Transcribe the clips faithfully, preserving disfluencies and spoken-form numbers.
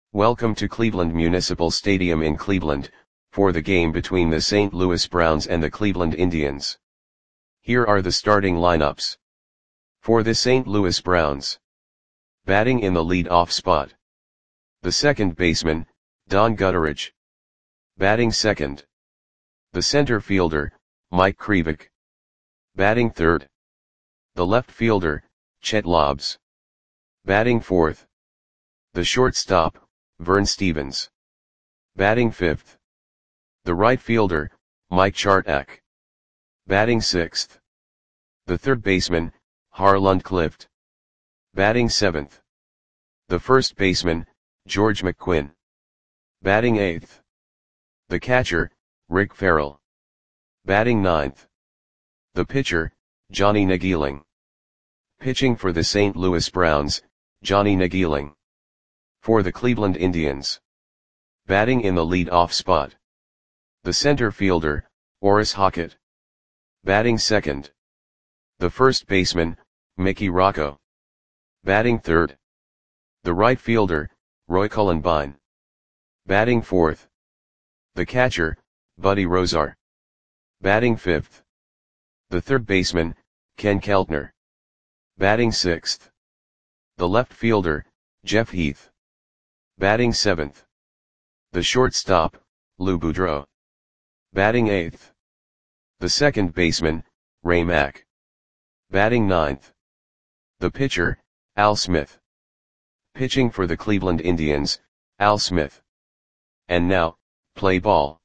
Welcome to Cleveland Municipal Stadium in Cleveland, for the game between the Saint Louis Browns and the Cleveland Indians. Here are the starting lineups. For the Saint Louis Browns. Batting in the lead-off spot. The second baseman, Don Gutteridge. Batting second. The center fielder, Mike Krivik. Batting third. The left fielder, Chet Lobbs. Batting fourth. The shortstop, Vern Stephens. Batting fifth. The right fielder, Mike Chartak. Batting sixth. The third baseman, Harland Clift. Batting seventh. The first baseman, George McQuinn. Batting eighth. The catcher, Rick Farrell. Batting ninth. The pitcher, Johnny Nageeling. Pitching for the Saint Louis Browns, Johnny Nageeling. For the Cleveland Indians. Batting in the lead-off spot. The center fielder, Orris Hockett. Batting second. The first baseman, Mickey Rocco. Batting third. The right fielder, Roy Cullenbine. Batting fourth. The catcher, Buddy Rozar. Batting fifth. The third baseman, Ken Keltner. Batting sixth. The left fielder, Jeff Heath. Batting seventh. The shortstop, Lou Boudreau. Batting eighth. The second baseman, Ray Mack. Batting ninth. The pitcher, Al Smith. Pitching for the Cleveland Indians, Al Smith. And now, play ball.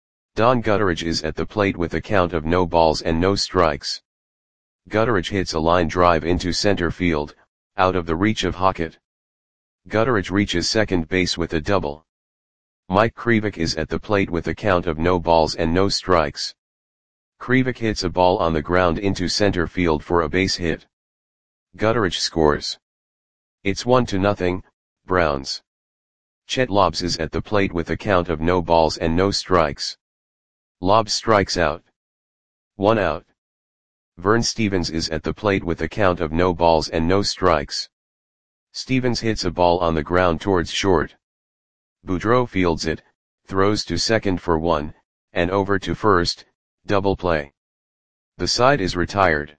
Don Gutteridge is at the plate with a count of no balls and no strikes. Gutteridge hits a line drive into center field, out of the reach of Hockett. Gutteridge reaches second base with a double. Mike Krivik is at the plate with a count of no balls and no strikes. Krivik hits a ball on the ground into center field for a base hit. Gutteridge scores. It's one to nothing, Browns. Chet Lobbs is at the plate with a count of no balls and no strikes. Lobbs strikes out. One out. Vern Stephens is at the plate with a count of no balls and no strikes. Stephens hits a ball on the ground towards short. Boudreau fields it, throws to second for one, and over to first, double play. The side is retired.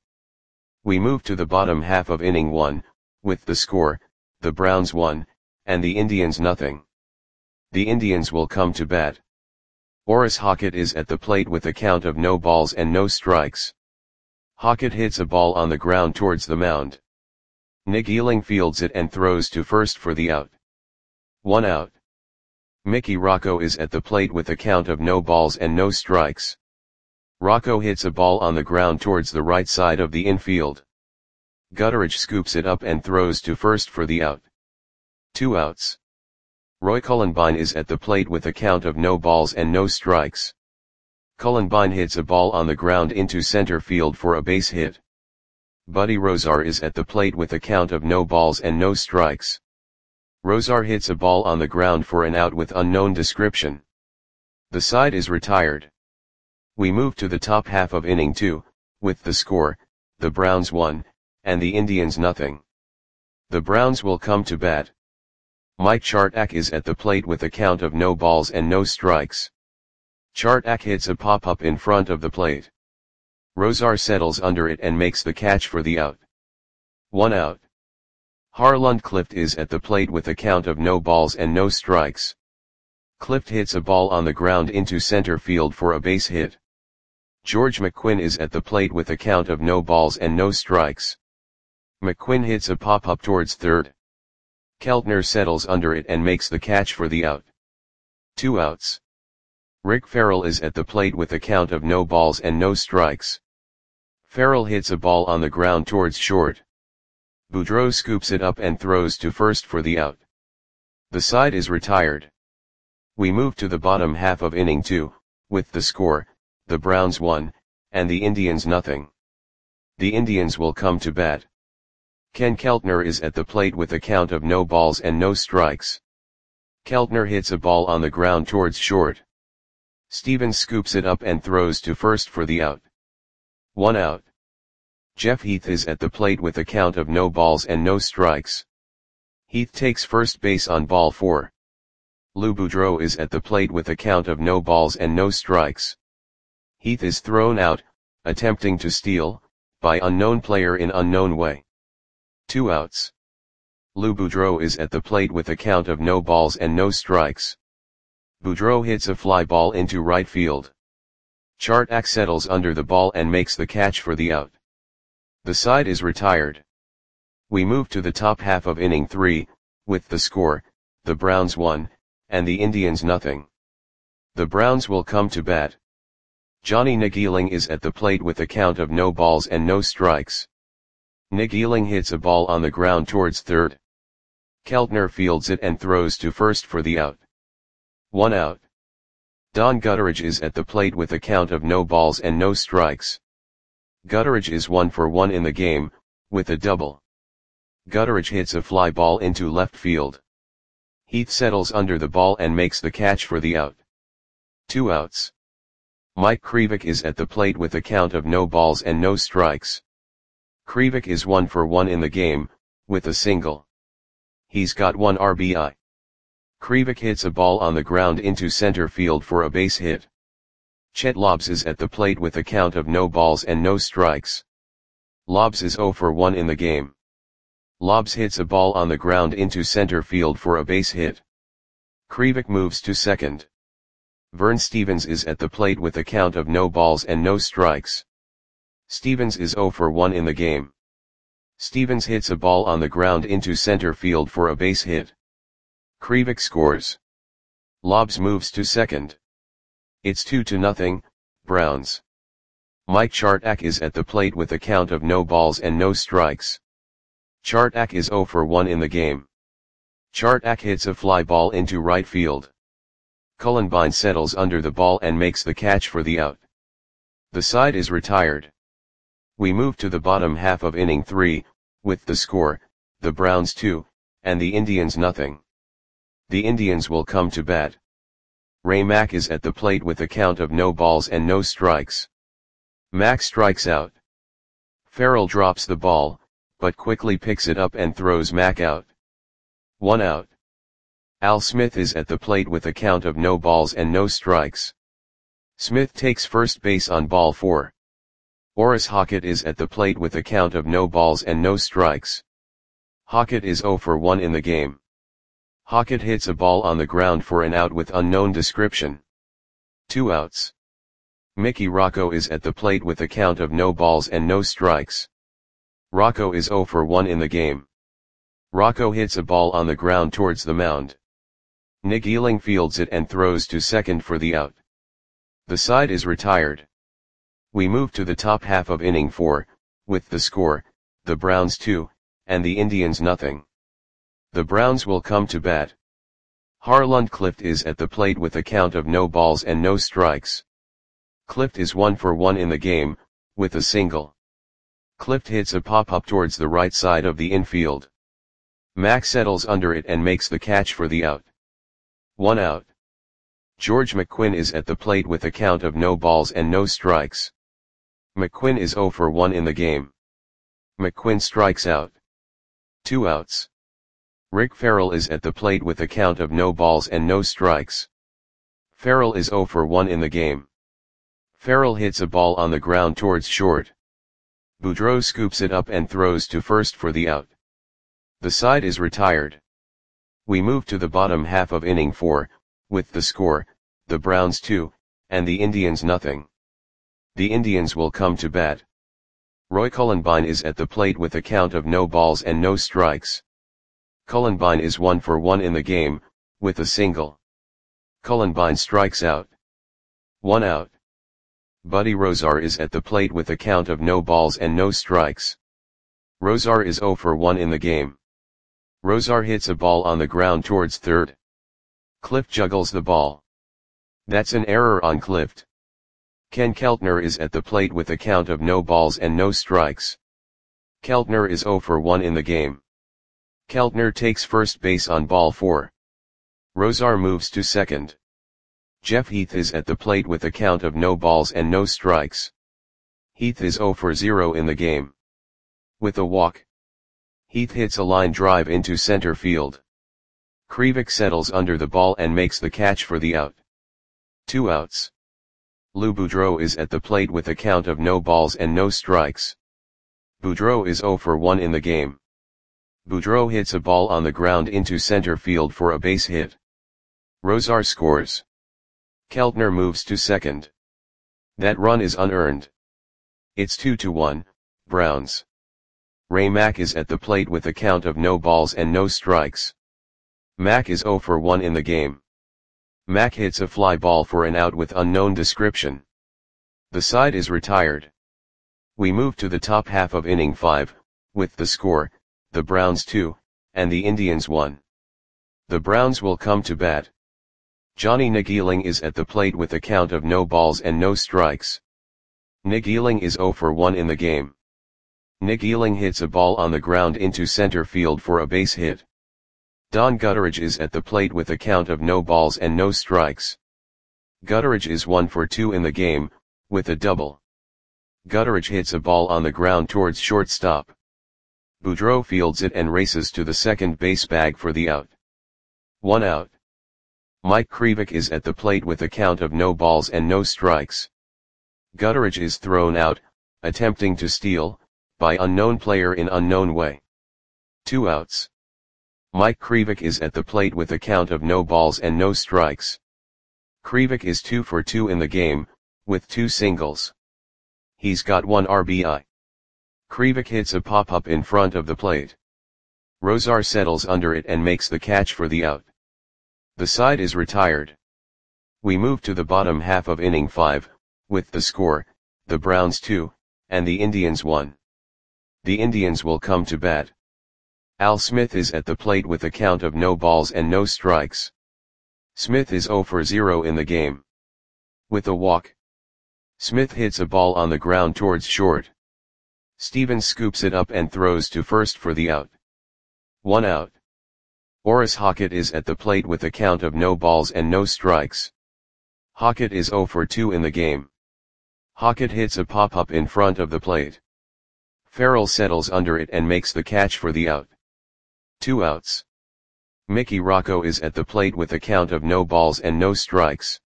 We move to the bottom half of inning one, with the score, the Browns one, and the Indians nothing. The Indians will come to bat. Orris Hockett is at the plate with a count of no balls and no strikes. Hockett hits a ball on the ground towards the mound. Nageeling fields it and throws to first for the out. One out. Mickey Rocco is at the plate with a count of no balls and no strikes. Rocco hits a ball on the ground towards the right side of the infield. Gutteridge scoops it up and throws to first for the out. Two outs. Roy Cullenbine is at the plate with a count of no balls and no strikes. Cullenbine hits a ball on the ground into center field for a base hit. Buddy Rozar is at the plate with a count of no balls and no strikes. Rozar hits a ball on the ground for an out with unknown description. The side is retired. We move to the top half of inning two, with the score, the Browns one, and the Indians nothing. The Browns will come to bat. Mike Chartak is at the plate with a count of no balls and no strikes. Chartak hits a pop-up in front of the plate. Rozar settles under it and makes the catch for the out. One out. Harland Clift is at the plate with a count of no balls and no strikes. Clift hits a ball on the ground into center field for a base hit. George McQuinn is at the plate with a count of no balls and no strikes. McQuinn hits a pop-up towards third. Keltner settles under it and makes the catch for the out. Two outs. Rick Farrell is at the plate with a count of no balls and no strikes. Farrell hits a ball on the ground towards short. Boudreau scoops it up and throws to first for the out. The side is retired. We move to the bottom half of inning two, with the score, the Browns one, and the Indians nothing. The Indians will come to bat. Ken Keltner is at the plate with a count of no balls and no strikes. Keltner hits a ball on the ground towards short. Stephens scoops it up and throws to first for the out. One out. Jeff Heath is at the plate with a count of no balls and no strikes. Heath takes first base on ball four. Lou Boudreau is at the plate with a count of no balls and no strikes. Heath is thrown out, attempting to steal, by unknown player in unknown way. Two outs. Lou Boudreau is at the plate with a count of no balls and no strikes. Boudreau hits a fly ball into right field. Chartak settles under the ball and makes the catch for the out. The side is retired. We move to the top half of inning three, with the score, the Browns one, and the Indians nothing. The Browns will come to bat. Johnny Nageeling is at the plate with a count of no balls and no strikes. Nageeling hits a ball on the ground towards third. Keltner fields it and throws to first for the out. One out. Don Gutteridge is at the plate with a count of no balls and no strikes. Gutteridge is one for one in the game, with a double. Gutteridge hits a fly ball into left field. Heath settles under the ball and makes the catch for the out. Two outs. Mike Krivik is at the plate with a count of no balls and no strikes. Krivik is one for one in the game, with a single. He's got one R B I. Krivik hits a ball on the ground into center field for a base hit. Chet Lobbs is at the plate with a count of no balls and no strikes. Lobbs is zero for one in the game. Lobbs hits a ball on the ground into center field for a base hit. Krivik moves to second. Vern Stevens is at the plate with a count of no balls and no strikes. Stevens is zero for one in the game. Stevens hits a ball on the ground into center field for a base hit. Krivik scores. Lobbs moves to second. It's two to nothing, Browns. Mike Chartak is at the plate with a count of no balls and no strikes. Chartak is zero for one in the game. Chartak hits a fly ball into right field. Cullenbine settles under the ball and makes the catch for the out. The side is retired. We move to the bottom half of inning three, with the score, the Browns two, and the Indians nothing. The Indians will come to bat. Ray Mack is at the plate with a count of no balls and no strikes. Mack strikes out. Farrell drops the ball, but quickly picks it up and throws Mack out. One out. Al Smith is at the plate with a count of no balls and no strikes. Smith takes first base on ball four. Orris Hockett is at the plate with a count of no balls and no strikes. Hockett is zero for one in the game. Hockett hits a ball on the ground for an out with unknown description. Two outs. Mickey Rocco is at the plate with a count of no balls and no strikes. Rocco is zero for one in the game. Rocco hits a ball on the ground towards the mound. Nageeling fields it and throws to second for the out. The side is retired. We move to the top half of inning four, with the score, the Browns two, and the Indians nothing. The Browns will come to bat. Harland Clift is at the plate with a count of no balls and no strikes. Clift is one for one in the game, with a single. Clift hits a pop-up towards the right side of the infield. Mack settles under it and makes the catch for the out. One out. George McQuinn is at the plate with a count of no balls and no strikes. McQuinn is zero for one in the game. McQuinn strikes out. Two outs. Rick Farrell is at the plate with a count of no balls and no strikes. Farrell is zero for one in the game. Farrell hits a ball on the ground towards short. Boudreau scoops it up and throws to first for the out. The side is retired. We move to the bottom half of inning four, with the score, the Browns two, and the Indians nothing. The Indians will come to bat. Roy Cullenbine is at the plate with a count of no balls and no strikes. Cullenbine is one for one in the game, with a single. Cullenbine strikes out. One out. Buddy Rozar is at the plate with a count of no balls and no strikes. Rozar is zero for one in the game. Rozar hits a ball on the ground towards third. Clift juggles the ball. That's an error on Clift. Ken Keltner is at the plate with a count of no balls and no strikes. Keltner is zero for one in the game. Keltner takes first base on ball four. Rozar moves to second. Jeff Heath is at the plate with a count of no balls and no strikes. Heath is zero for zero in the game. With a walk, Heath hits a line drive into center field. Krivik settles under the ball and makes the catch for the out. Two outs. Lou Boudreau is at the plate with a count of no balls and no strikes. Boudreau is zero for one in the game. Boudreau hits a ball on the ground into center field for a base hit. Rosar scores. Keltner moves to second. That run is unearned. It's two to one, Browns. Ray Mack is at the plate with a count of no balls and no strikes. Mack is zero for one in the game. Mack hits a fly ball for an out with unknown description. The side is retired. We move to the top half of inning five, with the score, the Browns two, and the Indians one. The Browns will come to bat. Johnny Nageeling is at the plate with a count of no balls and no strikes. Nageeling is zero for one in the game. Nageeling hits a ball on the ground into center field for a base hit. Don Gutteridge is at the plate with a count of no balls and no strikes. Gutteridge is one for two in the game, with a double. Gutteridge hits a ball on the ground towards shortstop. Boudreau fields it and races to the second base bag for the out. One out. Mike Krivik is at the plate with a count of no balls and no strikes. Gutteridge is thrown out, attempting to steal, by unknown player in unknown way. Two outs. Mike Krivik is at the plate with a count of no balls and no strikes. Krivik is two for two in the game, with two singles. He's got one R B I. Krivik hits a pop-up in front of the plate. Rosar settles under it and makes the catch for the out. The side is retired. We move to the bottom half of inning five, with the score, the Browns two, and the Indians one. The Indians will come to bat. Al Smith is at the plate with a count of no balls and no strikes. Smith is zero for zero in the game. With a walk. Smith hits a ball on the ground towards short. Stevens scoops it up and throws to first for the out. One out. Orris Hockett is at the plate with a count of no balls and no strikes. Hockett is zero for two in the game. Hockett hits a pop-up in front of the plate. Farrell settles under it and makes the catch for the out. Two outs. Mickey Rocco is at the plate with a count of no balls and no strikes.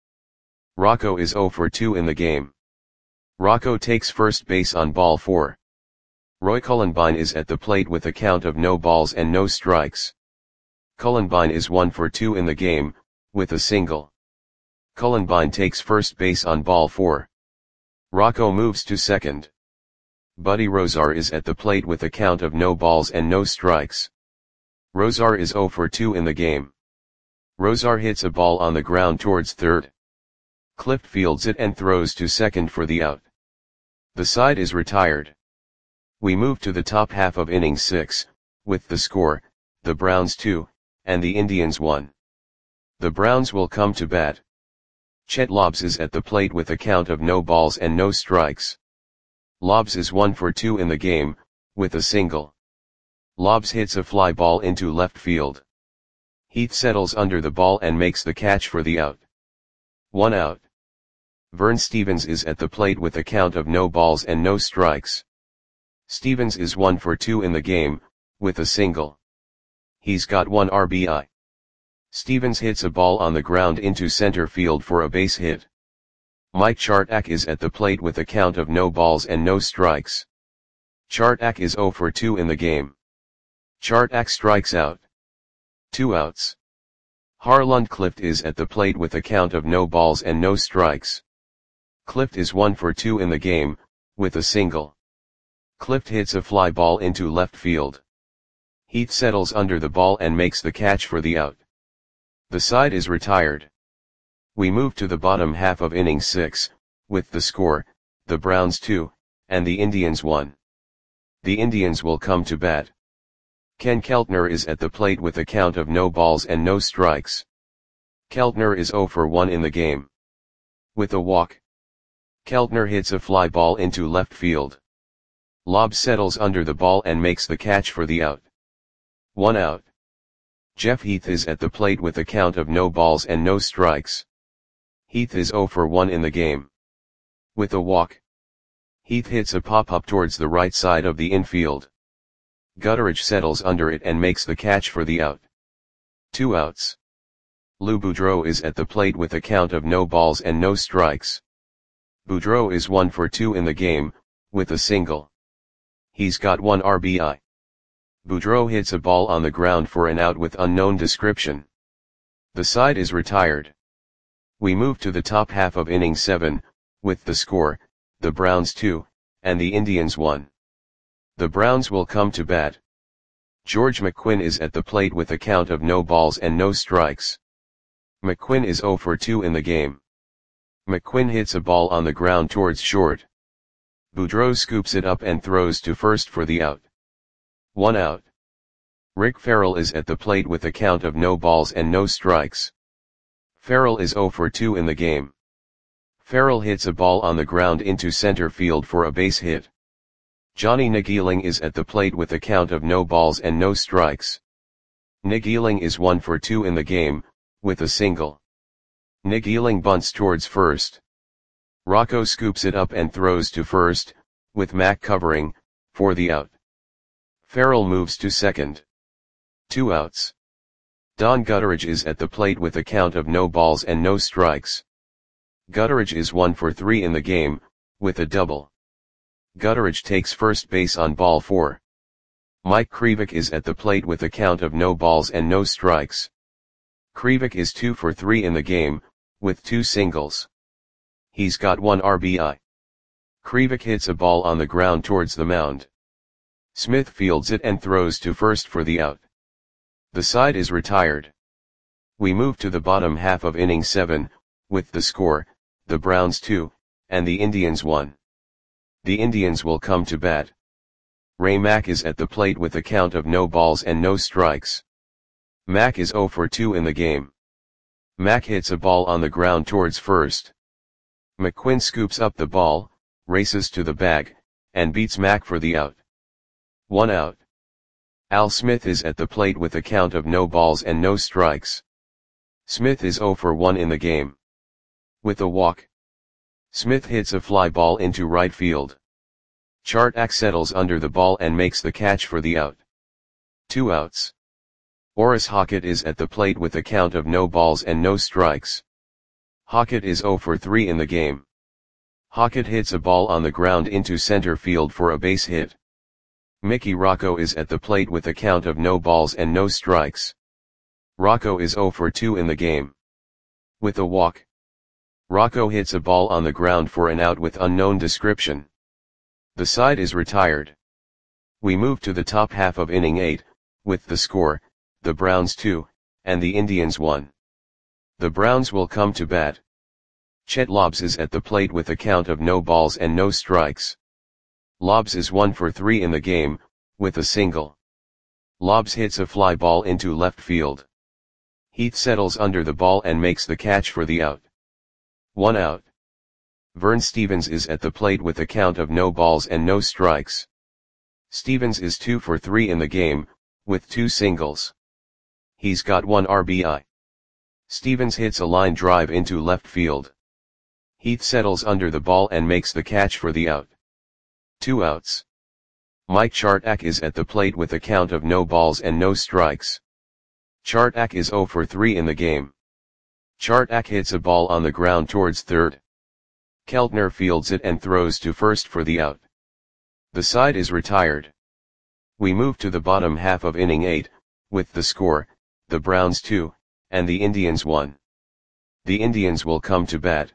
Rocco is zero for two in the game. Rocco takes first base on ball four. Roy Cullenbine is at the plate with a count of no balls and no strikes. Cullenbine is one for two in the game, with a single. Cullenbine takes first base on ball four. Rocco moves to second. Buddy Rosar is at the plate with a count of no balls and no strikes. Rosar is zero for two in the game. Rosar hits a ball on the ground towards third. Clift fields it and throws to second for the out. The side is retired. We move to the top half of inning six, with the score, the Browns two, and the Indians one. The Browns will come to bat. Chet Lobbs is at the plate with a count of no balls and no strikes. Lobbs is one for two in the game, with a single. Lobbs hits a fly ball into left field. Heath settles under the ball and makes the catch for the out. One out. Vern Stevens is at the plate with a count of no balls and no strikes. Stevens is one for two in the game, with a single. He's got one R B I. Stevens hits a ball on the ground into center field for a base hit. Mike Chartak is at the plate with a count of no balls and no strikes. Chartak is zero for two in the game. Chartak strikes out. Two outs. Harlund Clift is at the plate with a count of no balls and no strikes. Clift is one for two in the game, with a single. Clift hits a fly ball into left field. Heath settles under the ball and makes the catch for the out. The side is retired. We move to the bottom half of inning six, with the score, the Browns two, and the Indians one. The Indians will come to bat. Ken Keltner is at the plate with a count of no balls and no strikes. Keltner is zero for one in the game. With a walk. Keltner hits a fly ball into left field. Lobbs settles under the ball and makes the catch for the out. One out. Jeff Heath is at the plate with a count of no balls and no strikes. Heath is zero for one in the game. With a walk. Heath hits a pop-up towards the right side of the infield. Gutteridge settles under it and makes the catch for the out. Two outs. Lou Boudreau is at the plate with a count of no balls and no strikes. Boudreau is one for two in the game, with a single. He's got one R B I. Boudreau hits a ball on the ground for an out with unknown description. The side is retired. We move to the top half of inning seven, with the score, the Browns two, and the Indians one. The Browns will come to bat. George McQuinn is at the plate with a count of no balls and no strikes. McQuinn is zero for two in the game. McQuinn hits a ball on the ground towards short. Boudreau scoops it up and throws to first for the out. One out. Rick Farrell is at the plate with a count of no balls and no strikes. Farrell is zero for two in the game. Farrell hits a ball on the ground into center field for a base hit. Johnny Nagieling is at the plate with a count of no balls and no strikes. Nagieling is one for two in the game, with a single. Nagieling bunts towards first. Rocco scoops it up and throws to first, with Mack covering, for the out. Farrell moves to second. Two outs. Don Gutteridge is at the plate with a count of no balls and no strikes. Gutteridge is one for three in the game, with a double. Gutteridge takes first base on ball four. Mike Krivik is at the plate with a count of no balls and no strikes. Krivik is two for three in the game, with two singles. He's got one R B I. Krivik hits a ball on the ground towards the mound. Smith fields it and throws to first for the out. The side is retired. We move to the bottom half of inning seven, with the score, the Browns two, and the Indians one. The Indians will come to bat. Ray Mack is at the plate with a count of no balls and no strikes. Mack is zero for two in the game. Mack hits a ball on the ground towards first. McQuinn scoops up the ball, races to the bag, and beats Mack for the out. One out. Al Smith is at the plate with a count of no balls and no strikes. Smith is zero for one in the game. With a walk. Smith hits a fly ball into right field. Chartak settles under the ball and makes the catch for the out. Two outs. Orris Hockett is at the plate with a count of no balls and no strikes. Hockett is zero for three in the game. Hockett hits a ball on the ground into center field for a base hit. Mickey Rocco is at the plate with a count of no balls and no strikes. Rocco is zero for two in the game. With a walk. Rocco hits a ball on the ground for an out with unknown description. The side is retired. We move to the top half of inning eight, with the score, the Browns two, and the Indians one. The Browns will come to bat. Chet Lobbs is at the plate with a count of no balls and no strikes. Lobbs is one for three in the game, with a single. Lobbs hits a fly ball into left field. Heath settles under the ball and makes the catch for the out. One out. Vern Stevens is at the plate with a count of no balls and no strikes. Stevens is two for three in the game, with two singles. He's got one R B I. Stevens hits a line drive into left field. Heath settles under the ball and makes the catch for the out. Two outs. Mike Chartak is at the plate with a count of no balls and no strikes. Chartak is zero for three in the game. Chartak hits a ball on the ground towards third. Keltner fields it and throws to first for the out. The side is retired. We move to the bottom half of inning eight, with the score, the Browns two, and the Indians one. The Indians will come to bat.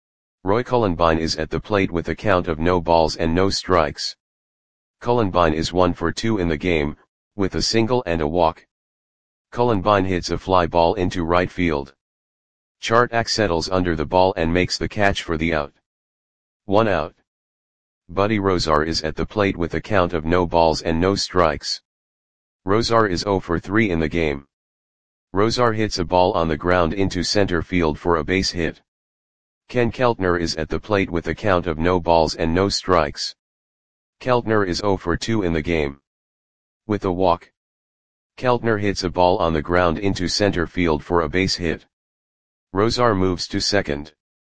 Roy Cullenbine is at the plate with a count of no balls and no strikes. Cullenbine is one for two in the game, with a single and a walk. Cullenbine hits a fly ball into right field. Chartak settles under the ball and makes the catch for the out. One out. Buddy Rosar is at the plate with a count of no balls and no strikes. Rosar is zero for three in the game. Rosar hits a ball on the ground into center field for a base hit. Ken Keltner is at the plate with a count of no balls and no strikes. Keltner is zero for two in the game. With a walk. Keltner hits a ball on the ground into center field for a base hit. Rosar moves to second.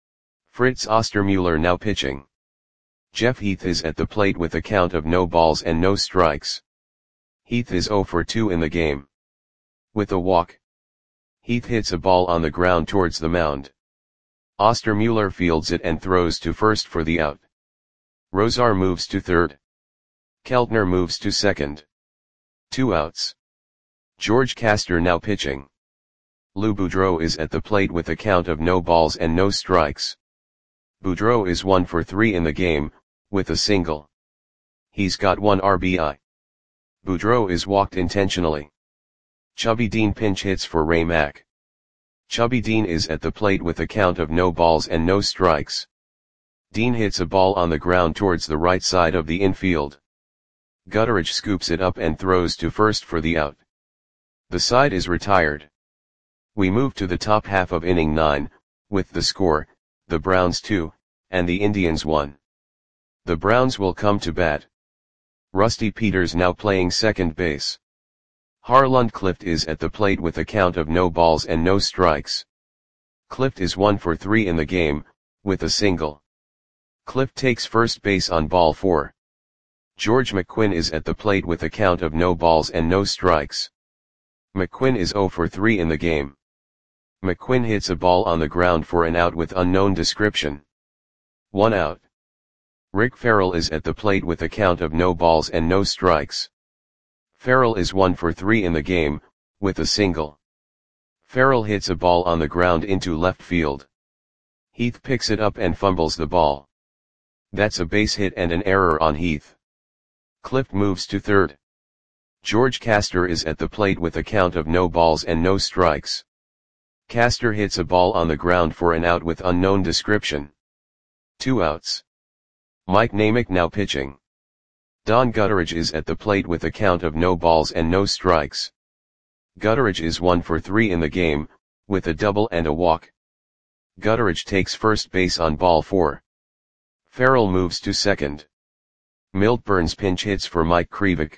Fritz Ostermuller now pitching. Jeff Heath is at the plate with a count of no balls and no strikes. Heath is zero for two in the game. With a walk. Heath hits a ball on the ground towards the mound. Ostermuller fields it and throws to first for the out. Rosar moves to third. Keltner moves to second. Two outs. George Castor now pitching. Lou Boudreau is at the plate with a count of no balls and no strikes. Boudreau is one for three in the game, with a single. He's got one R B I. Boudreau is walked intentionally. Chubby Dean pinch hits for Ray Mack. Chubby Dean is at the plate with a count of no balls and no strikes. Dean hits a ball on the ground towards the right side of the infield. Gutteridge scoops it up and throws to first for the out. The side is retired. We move to the top half of inning nine, with the score, the Browns two, and the Indians one. The Browns will come to bat. Rusty Peters now playing second base. Harlund Clift is at the plate with a count of no balls and no strikes. Clift is one for three in the game, with a single. Clift takes first base on ball four. George McQuinn is at the plate with a count of no balls and no strikes. McQuinn is zero for three in the game. McQuinn hits a ball on the ground for an out with unknown description. One out. Rick Farrell is at the plate with a count of no balls and no strikes. Farrell is one for three in the game, with a single. Farrell hits a ball on the ground into left field. Heath picks it up and fumbles the ball. That's a base hit and an error on Heath. Clift moves to third. George Castor is at the plate with a count of no balls and no strikes. Castor hits a ball on the ground for an out with unknown description. Two outs. Mike Namick now pitching. Don Gutteridge is at the plate with a count of no balls and no strikes. Gutteridge is one for three in the game, with a double and a walk. Gutteridge takes first base on ball four. Farrell moves to second. Milt Burns pinch hits for Mike Krivik.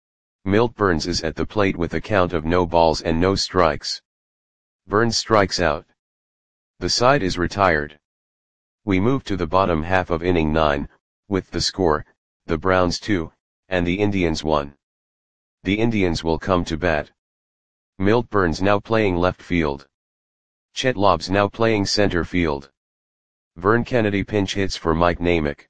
Milt Burns is at the plate with a count of no balls and no strikes. Burns strikes out. The side is retired. We move to the bottom half of inning nine, with the score, the Browns two, and the Indians one. The Indians will come to bat. Milt Burns now playing left field. Chet Lobbs now playing center field. Vern Kennedy pinch hits for Mike Namick.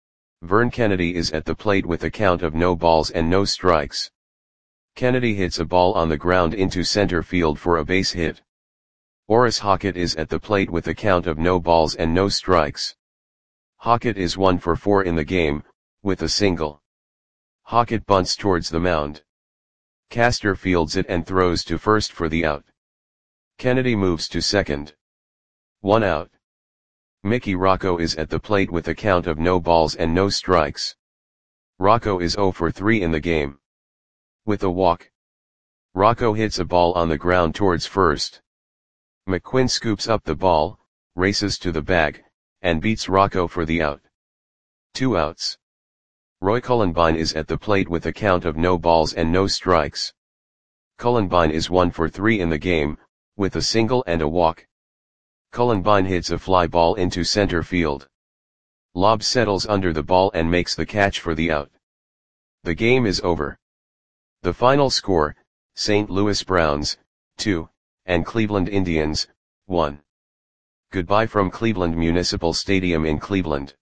Vern Kennedy is at the plate with a count of no balls and no strikes. Kennedy hits a ball on the ground into center field for a base hit. Horace Hockett is at the plate with a count of no balls and no strikes. Hockett is one for four in the game, with a single. Hockett bunts towards the mound. Castor fields it and throws to first for the out. Kennedy moves to second. One out. Mickey Rocco is at the plate with a count of no balls and no strikes. Rocco is zero for three in the game. With a walk. Rocco hits a ball on the ground towards first. McQuinn scoops up the ball, races to the bag, and beats Rocco for the out. Two outs. Roy Cullenbine is at the plate with a count of no balls and no strikes. Cullenbine is one for three in the game, with a single and a walk. Cullenbine hits a fly ball into center field. Lobb settles under the ball and makes the catch for the out. The game is over. The final score, Saint Louis Browns, two, and Cleveland Indians, one. Goodbye from Cleveland Municipal Stadium in Cleveland.